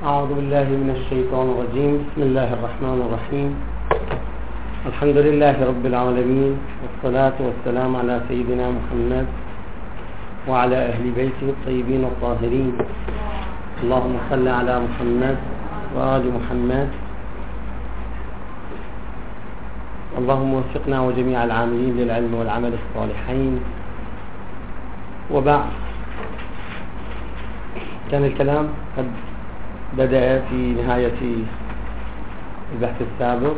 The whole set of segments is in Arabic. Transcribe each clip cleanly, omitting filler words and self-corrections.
أعوذ بالله من الشيطان الرجيم. بسم الله الرحمن الرحيم. الحمد لله رب العالمين، والصلاة والسلام على سيدنا محمد وعلى أهل بيته الطيبين الطاهرين. اللهم صل على محمد وآل محمد. اللهم وفقنا وجميع العاملين للعلم والعمل الصالحين. وبعد، كان الكلام قد بدأ في نهاية البحث السابق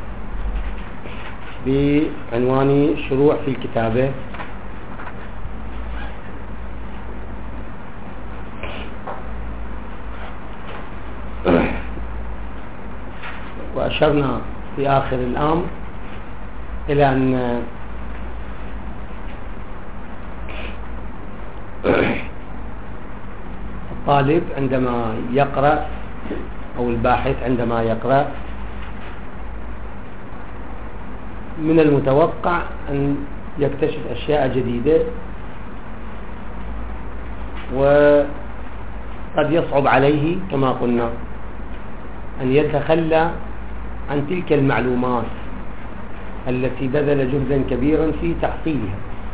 بعنوان شروع في الكتابة، وأشرنا في آخر الأمر إلى أن الطالب عندما يقرأ أو الباحث عندما يقرأ من المتوقع أن يكتشف أشياء جديدة، وقد يصعب عليه كما قلنا أن يتخلى عن تلك المعلومات التي بذل جهدا كبيرا في تحصيلها.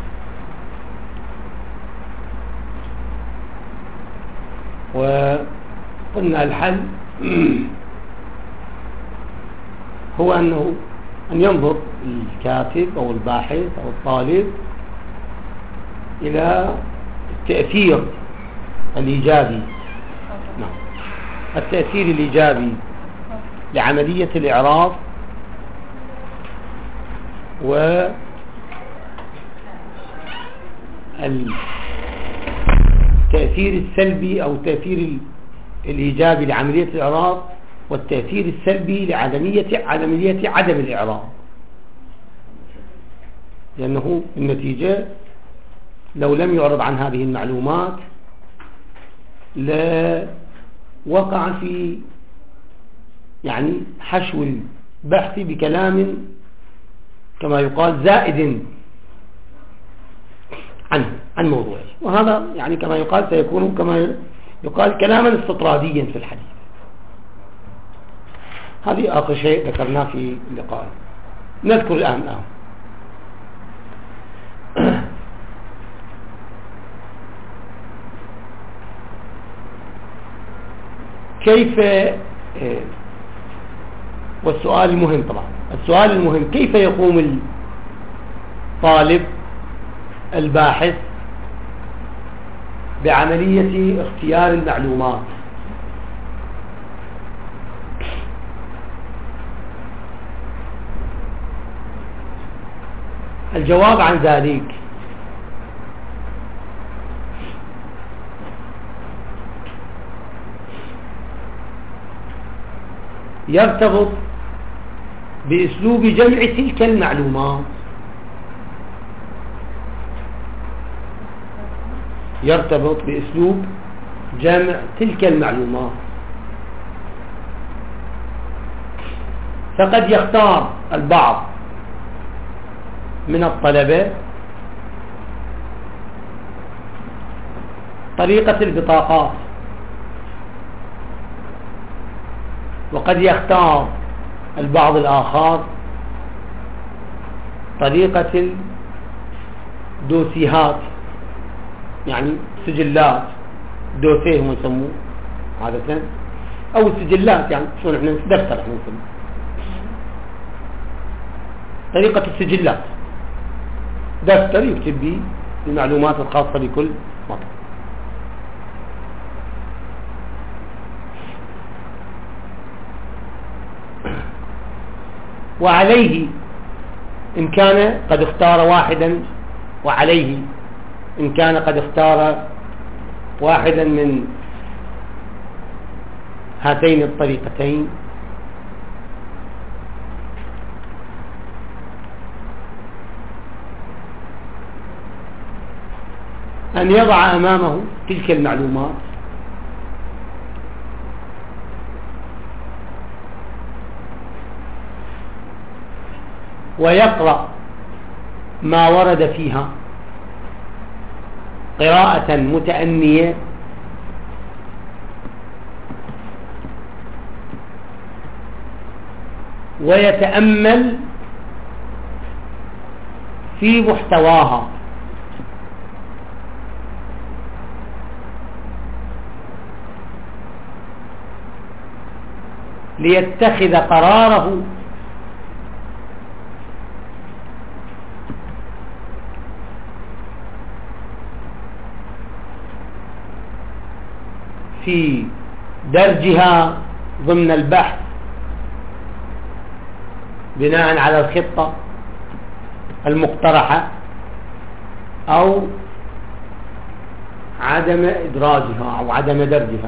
وقلنا الحل هو أن ينظر الكاتب أو الباحث أو الطالب إلى التأثير الإيجابي، التأثير الإيجابي لعملية الإعراب، والتأثير السلبي أو التأثير الإيجابي لعملية الإعراب، والتأثير السلبي لعملية عدم الإعراب. لأنه النتيجة لو لم يعرض عن هذه المعلومات لوقع في حشو البحث بكلام كما يقال زائد عن موضوعه، وهذا كما يقال سيكون كما يقال كلاما استطراديا في الحديث. هذه آخر شيء ذكرناه في اللقاء. نذكر الآن كيف، والسؤال المهم طبعا، السؤال المهم كيف يقوم الطالب الباحث بعملية اختيار المعلومات؟ الجواب عن ذلك يرتبط بأسلوب جمع تلك المعلومات، يرتبط بأسلوب جمع تلك المعلومات. فقد يختار البعض من الطلبة طريقة البطاقات، وقد يختار البعض الآخر طريقة الدوسيهات، سجلات، دوسيه هم يسموه عادة، أو السجلات، شلون احنا دفتر احنا نسموه، طريقة السجلات، دفتر يكتب به المعلومات الخاصة بكل مطلب. وعليه إن كان قد اختار واحدا من هاتين الطريقتين أن يضع أمامه تلك المعلومات ويقرأ ما ورد فيها قراءة متأنية ويتأمل في محتواها، ليتخذ قراره في درجها ضمن البحث بناء على الخطة المقترحة أو عدم إدراجها أو عدم درجها.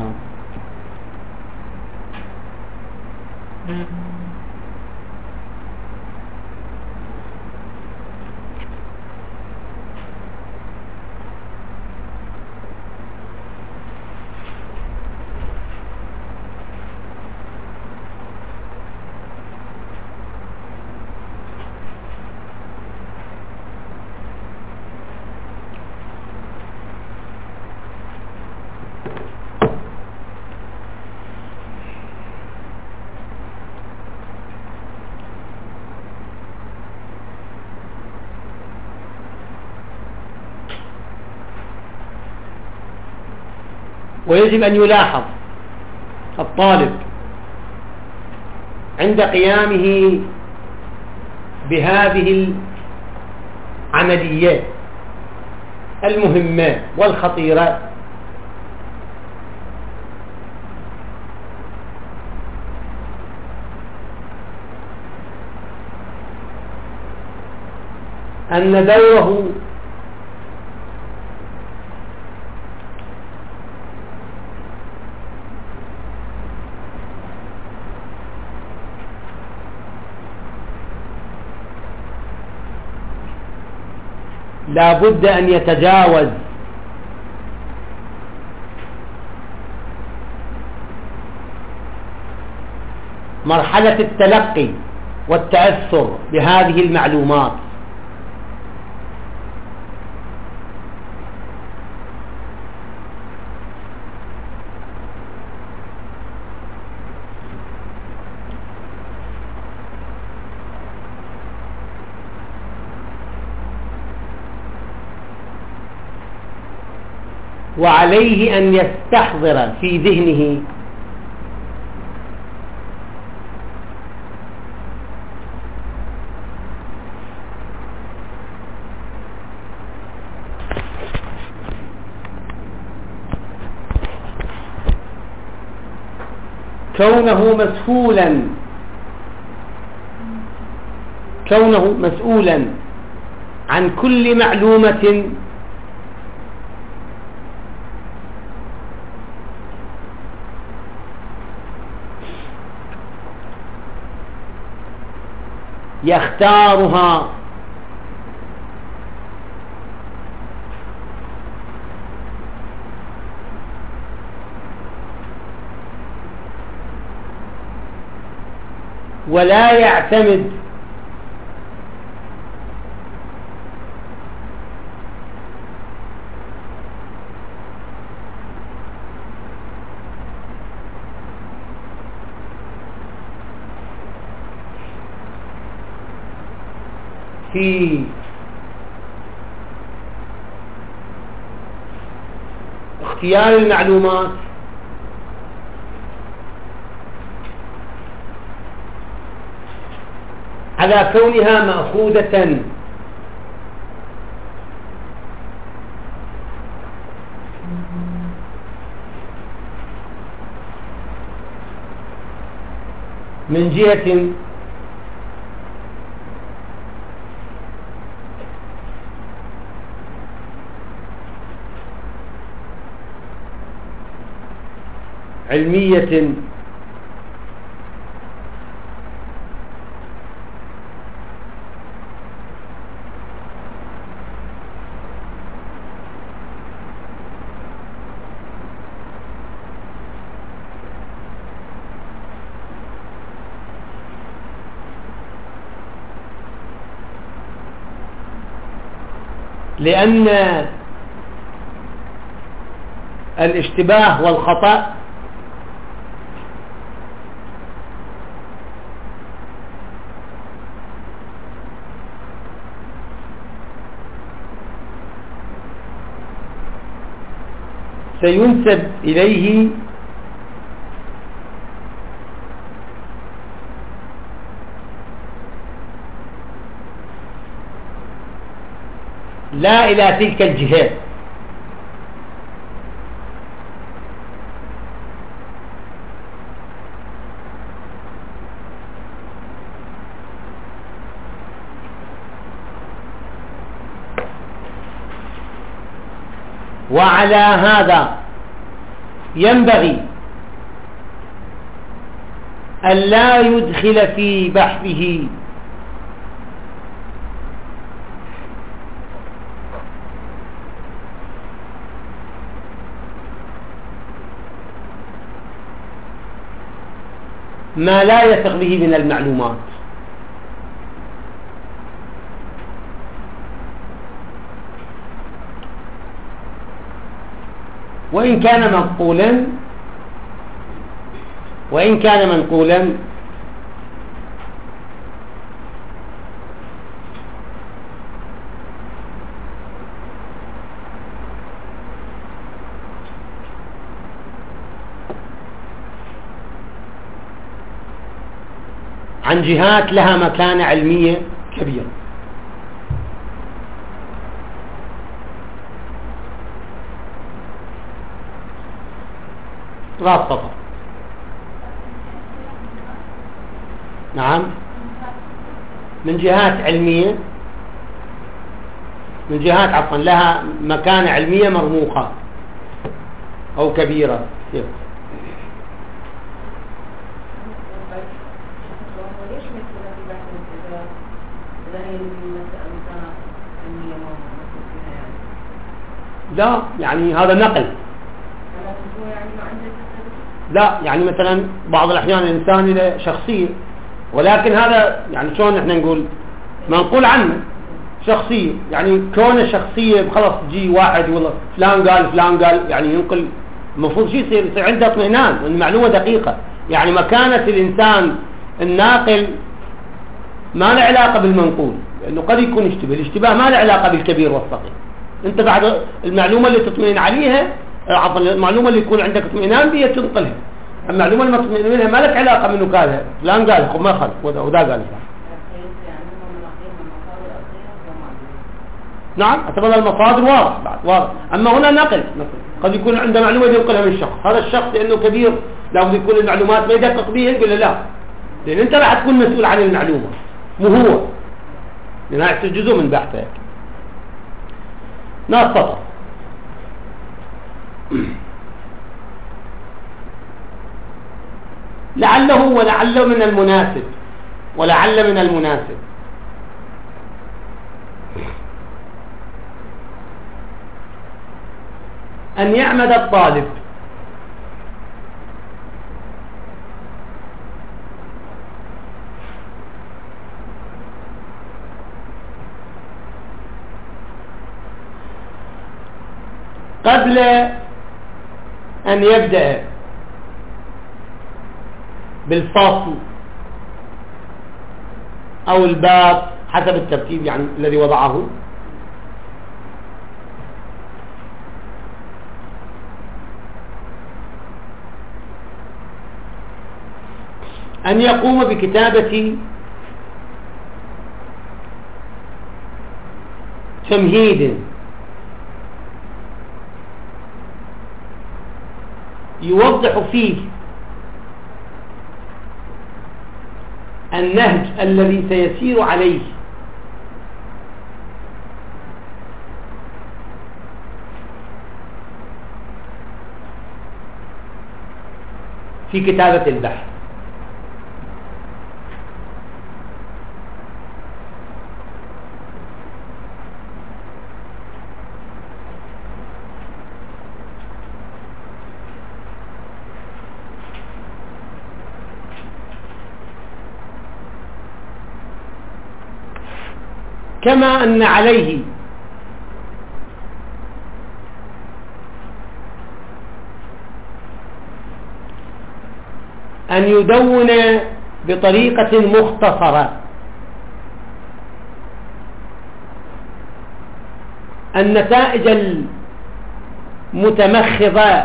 ويجب أن يلاحظ الطالب عند قيامه بهذه العمليات المهمة والخطيرة أن دوره لا بد أن يتجاوز مرحلة التلقي والتأثر بهذه المعلومات، وعليه أن يستحضر في ذهنه كونه مسؤولا عن كل معلومة يختارها ولا يعتمد في اختيار المعلومات على كونها مأخوذة من جهة علمية لأن الاشتباه والخطأ سينسب إليه لا إلى تلك الجهات، وعلى هذا ينبغي ألا يدخل في بحثه ما لا يثق به من المعلومات، وإن كان منقولا عن جهات لها مكانة علمية كبيرة. راس سطر. نعم، من جهات علمية، من جهات عفوا لها مكانة علمية مرموقة أو كبيرة. لا يعني هذا نقل. لا يعني مثلا بعض الأحيان الإنسان له شخصية، ولكن هذا يعني شلون احنا نقول منقول عنه شخصية، يعني كونه شخصية خلاص تجي واحد والله فلان قال يعني ينقل. المفروض شيء يصير عنده اطمئنان وان المعلومة دقيقة. يعني مكانة الإنسان الناقل ما له علاقة بالمنقول، لأنه قد يكون يشتبه. الاشتباه ما له علاقة بالكبير والصغير. انت بعد المعلومة اللي تطمئن عليها، المعلومة اللي يكون عندك اطمئنان بها تنقلها. المعلومة اللي ما تطمئن منها ما لك علاقة منه قالها فلان قالها وما خلف وذا قالها. نعم، اعتبر المصادر واضح بعد واضح. اما هنا نقل قد يكون عنده معلومة ينقلها من شخص، هذا الشخص لانه كبير لابد يكون المعلومات ما يدقق بها، يقول لا لان انت راح تكون مسؤول عن المعلومة مو هو، لان هذا جزء من بحثك. ناس سطر. لعله ولعل من المناسب أن يعمد الطالب قبل أن يبدأ بالفصل أو الباب حسب الترتيب يعني الذي وضعه، أن يقوم بكتابة تمهيد يوضح فيه النهج الذي سيسير عليه في كتابة البحث. كما أن عليه أن يدون بطريقة مختصرة النتائج متمخضة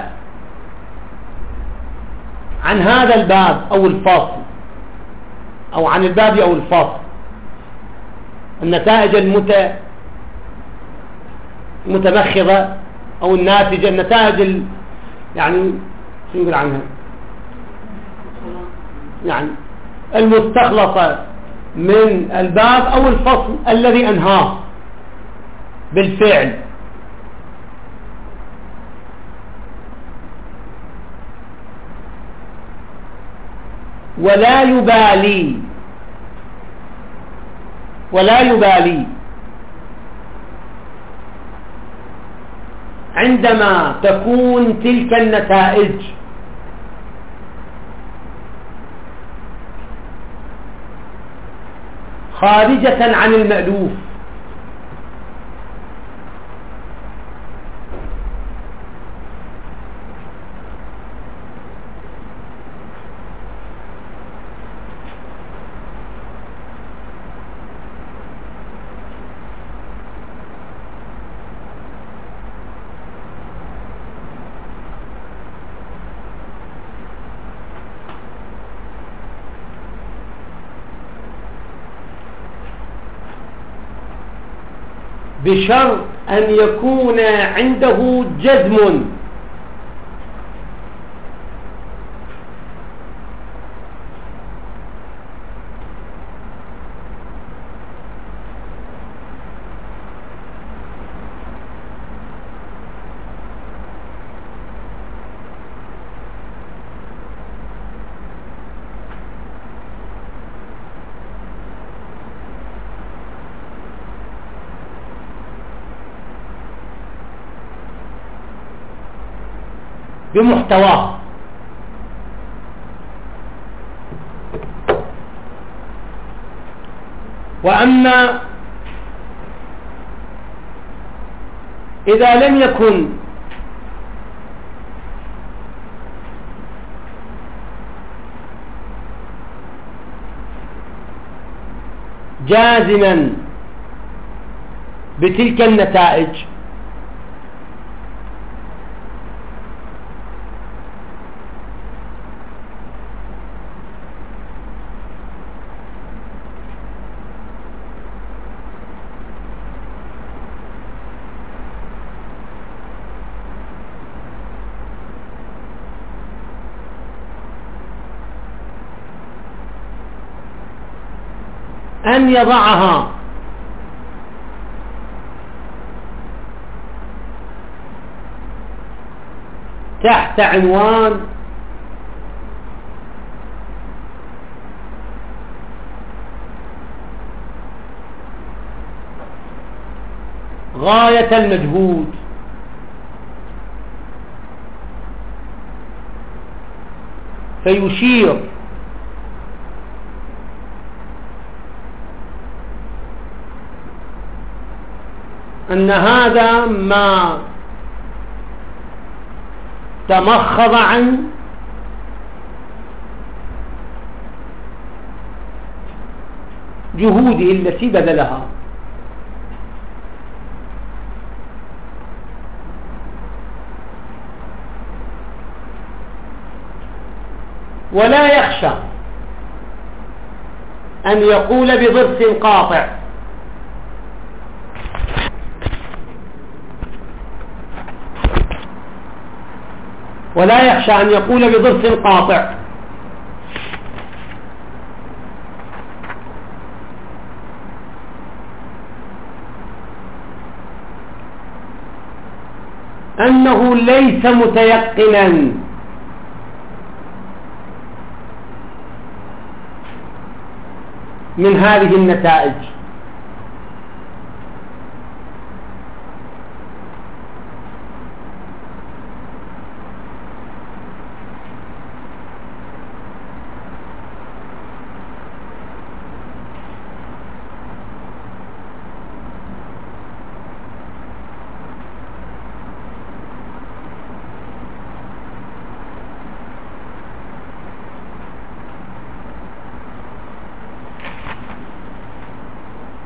عن هذا الباب أو الفصل، أو عن الباب أو الفصل. النتائج المتمخضة أو الناتجة، النتائج يعني شو نقول عنها، يعني المستخلصة من الباب أو الفصل الذي أنهاه بالفعل. ولا يبالي عندما تكون تلك النتائج خارجة عن المألوف، بشرط أن يكون عنده جزم بمحتواه. وأما إذا لم يكن جازما بتلك النتائج أن يضعها تحت عنوان غاية المجهود، فيشير أن هذا ما تمخض عن جهوده التي بذلها. ولا يخشى أن يقول بضرس قاطع، ولا يخشى أن يقول بضرس قاطع أنه ليس متيقنا من هذه النتائج،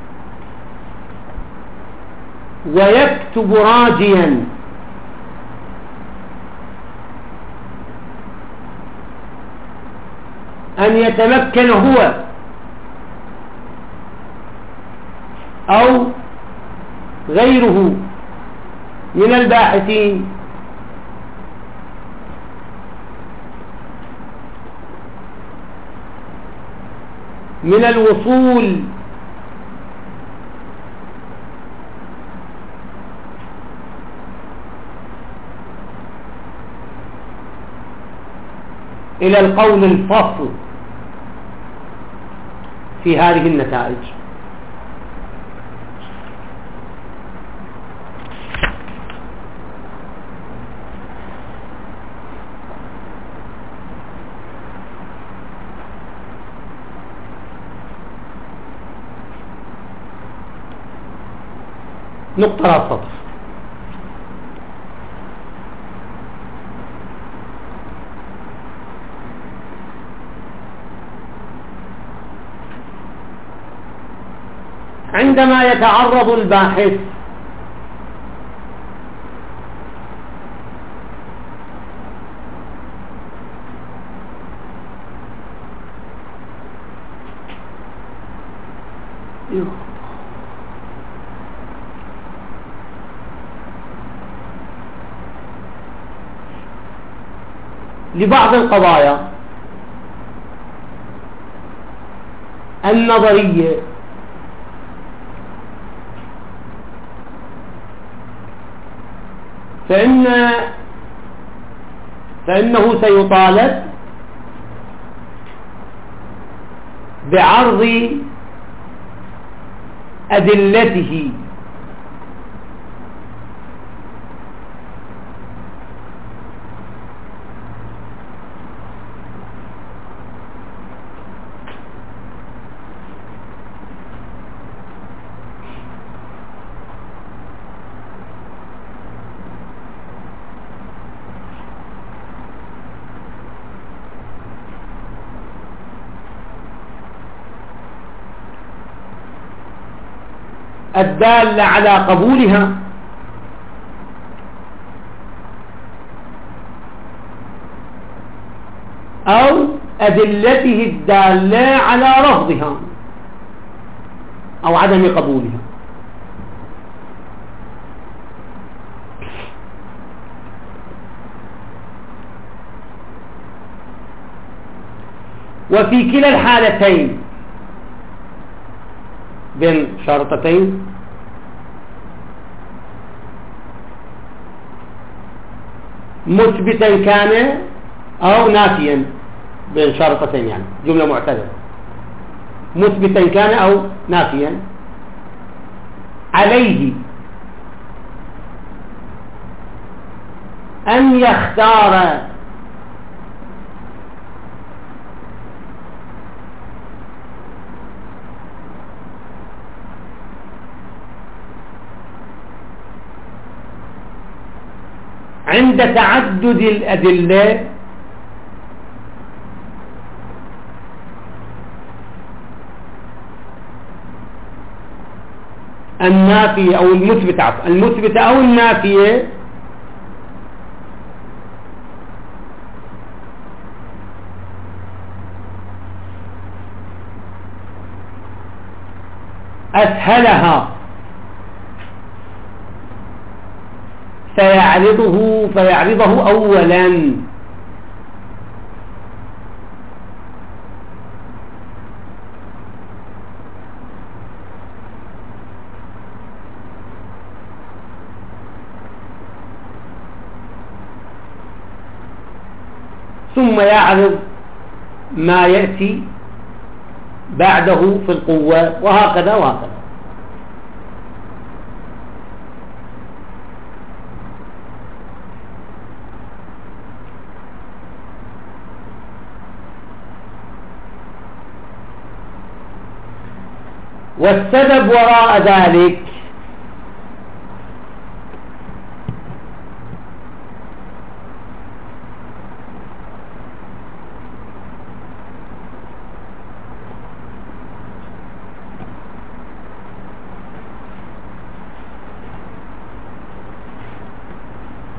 ويكتب راجيا أن يتمكن هو أو غيره من الباحثين من الوصول إلى القول الفصل في هذه النتائج. نقطة على السطر. عندما يتعرض الباحث لبعض القضايا النظرية فإنه سيطالب بعرض أدلته الدالة على قبولها أو أدلته الدالة على رفضها أو عدم قبولها. وفي كلا الحالتين بين شرطتين مثبتا كان أو نافيا، بين شرطتين يعني جملة معتدلة، مثبتا كان أو نافيا، عليه أن يختار عند تعدد الأدلة النافية أو المثبتة أو النافية أسهلها فيعرضه أولا، ثم يعرض ما يأتي بعده في القوة، وهكذا وهكذا. والسبب وراء ذلك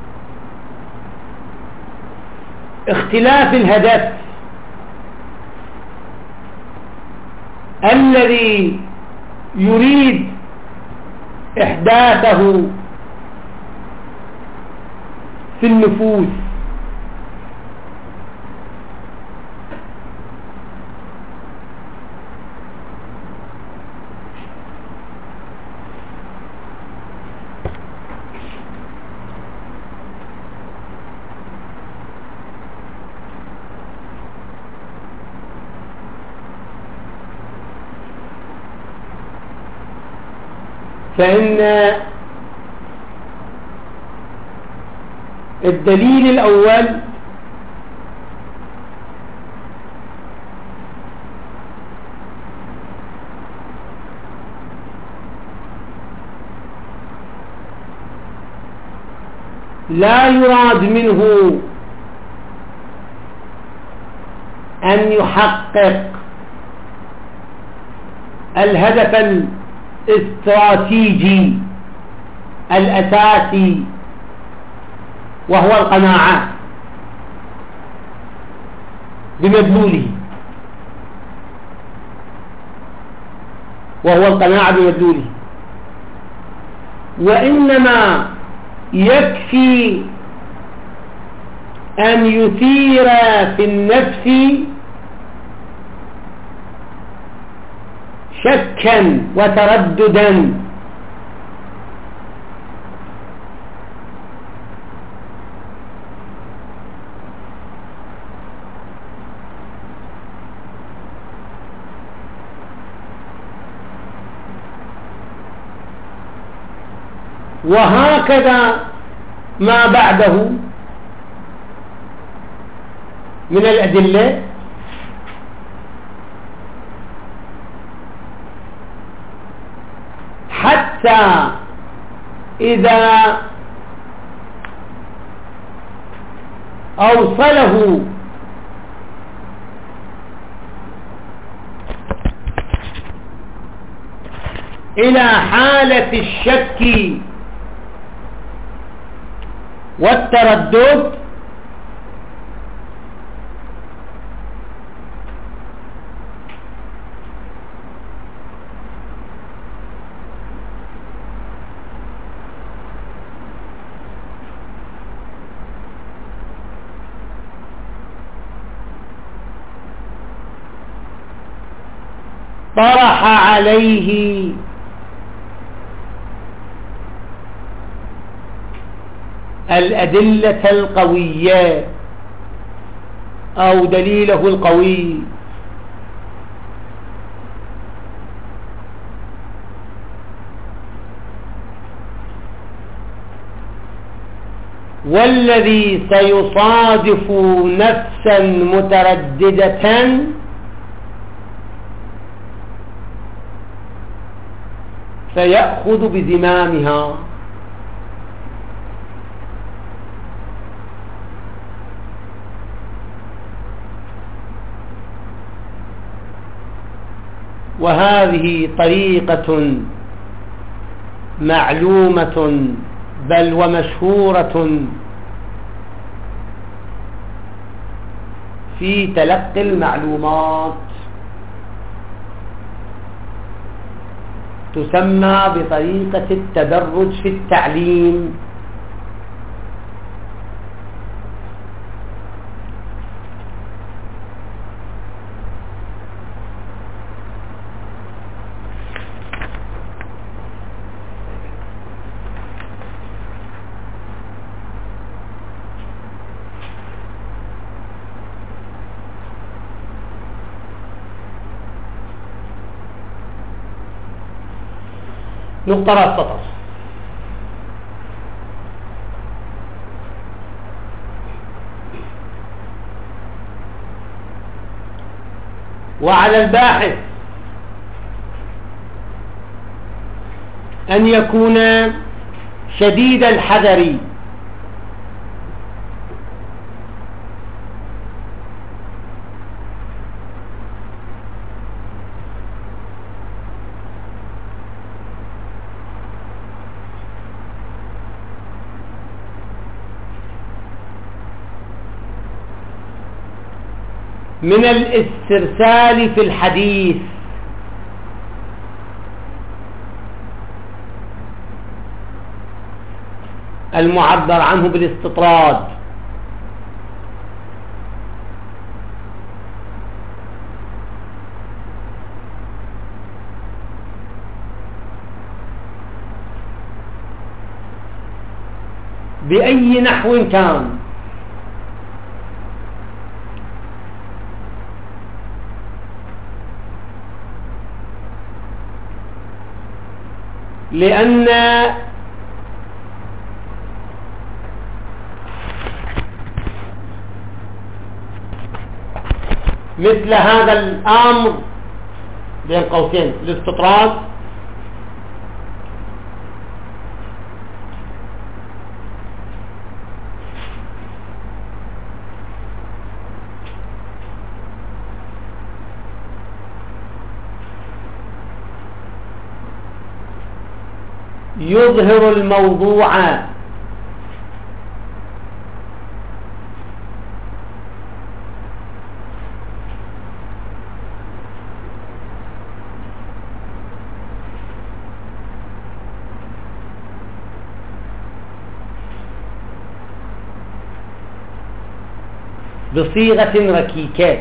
اختلاف الهدف الذي يريد إحداثه في النفوس. فإن الدليل الأول لا يراد منه أن يحقق الهدف الاستراتيجي الأساسي وهو القناعة بمدلوله، وإنما يكفي أن يثير في النفس شكا وترددا وهكذا ما بعده من الأدلة حتى إذا أوصله إلى حالة الشك والتردد طرح عليه الأدلة القوية أو دليله القوي، والذي سيصادف نفسا مترددة فيأخذ بزمامها وهذه طريقة معلومة بل ومشهورة في تلقي المعلومات، تسمى بطريقة التدرج في التعليم. نقطة راس سطر. وعلى الباحث أن يكون شديد الحذر من الاسترسال في الحديث المعبر عنه بالاستطراد. بأي نحو كان، لأن مثل هذا الأمر بين قوسين الاستطراد يظهر الموضوع بصيغة ركيكة.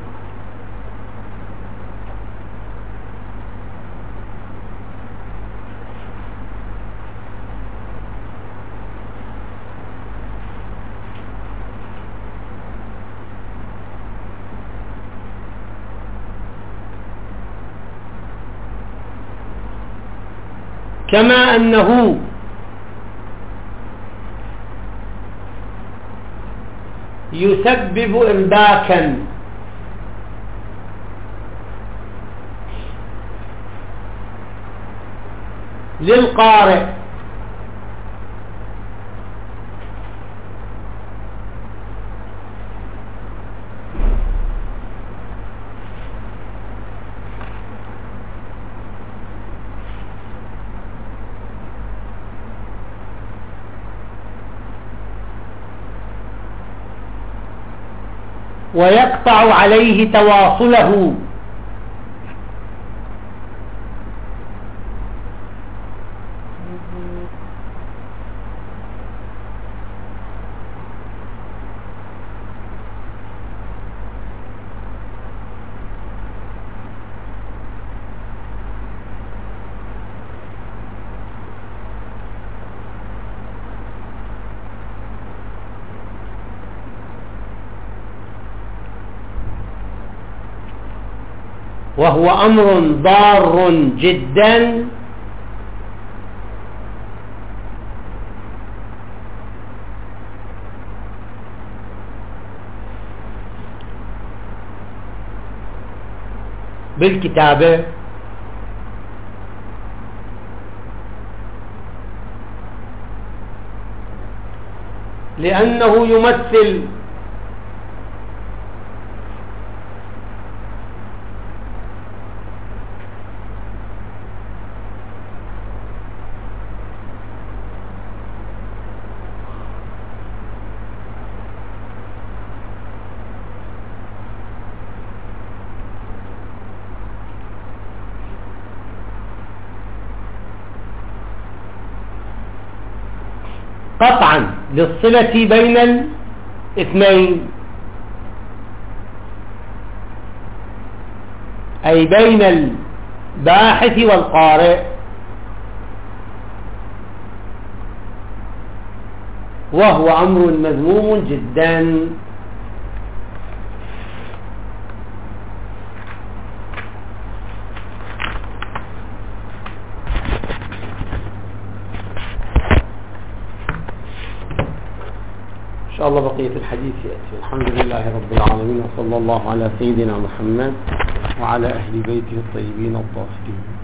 كما أنه يسبب إرباكا للقارئ ويقطع عليه تواصله. وهو أمر ضار جدا بالكتابة لأنه يمثل قطعا للصلة بين الاثنين، أي بين الباحث والقارئ، وهو أمر مذموم جدا. إن شاء الله بقية الحديث يأتي. الحمد لله رب العالمين، وصلى الله على سيدنا محمد وعلى أهل بيته الطيبين الطاهرين.